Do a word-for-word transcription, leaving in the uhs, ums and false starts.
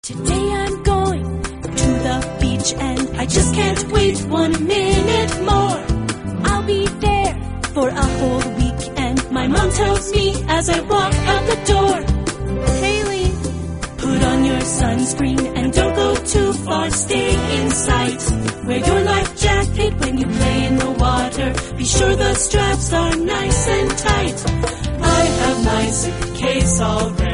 Today I'm going to the beach and I just can't wait one minute more. I'll be there for a whole week and my mom tells me as I walk out the door, Haley, put on your sunscreen and don't go too far, stay in sight. Wear your life jacket when you play in the water. Be sure the straps are nice and tight. I have my suitcase all ready.